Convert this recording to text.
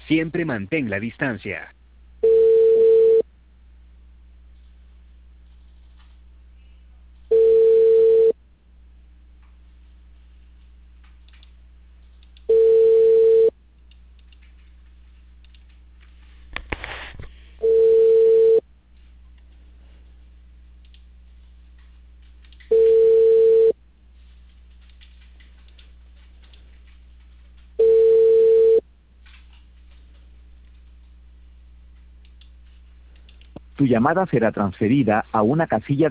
Siempre mantén la distancia. Tu llamada será transferida a una casilla